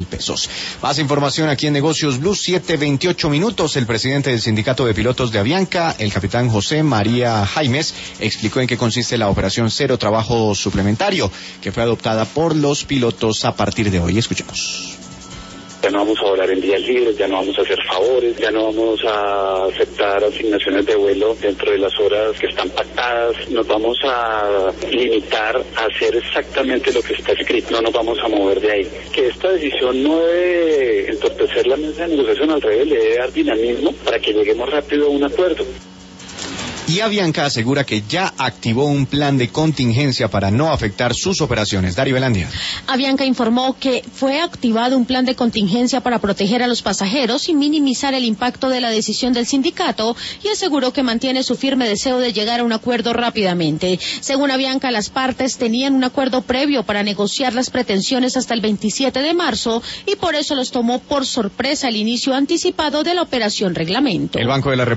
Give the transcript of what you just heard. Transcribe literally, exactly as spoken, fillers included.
pesos. Más información aquí en Negocios Blue, siete veintiocho minutos. El presidente del sindicato de pilotos de Avianca, el capitán José María Jaimes, explicó en qué consiste la operación Cero Trabajo Suplementario, que fue adoptada por los pilotos a partir de hoy. Escuchemos. Ya no vamos a volar en días libres, ya no vamos a hacer favores, ya no vamos a aceptar asignaciones de vuelo dentro de las horas que están pactadas, nos vamos a limitar a hacer exactamente lo que está escrito, no nos vamos a mover de ahí. Que esta decisión no debe entorpecer la mesa de negociación, al revés, le debe dar dinamismo para que lleguemos rápido a un acuerdo. Y Avianca asegura que ya activó un plan de contingencia para no afectar sus operaciones. Darío Velandia. Avianca informó que fue activado un plan de contingencia para proteger a los pasajeros y minimizar el impacto de la decisión del sindicato, y aseguró que mantiene su firme deseo de llegar a un acuerdo rápidamente. Según Avianca, las partes tenían un acuerdo previo para negociar las pretensiones hasta el veintisiete de marzo y por eso los tomó por sorpresa el inicio anticipado de la operación Reglamento. El Banco de la República